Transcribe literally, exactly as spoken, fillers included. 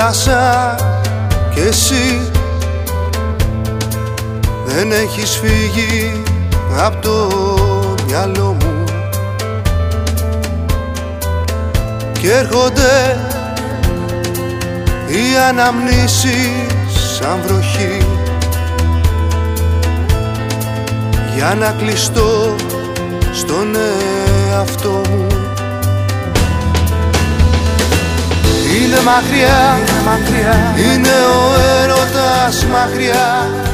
πέρασα κι εσύ δεν έχεις φύγει απ' το μυαλό μου κι έρχονται οι αναμνήσεις σαν βροχή για να κλειστώ στον εαυτό μου. Είναι μακριά, είναι μακριά, είναι ο έρωτας μακριά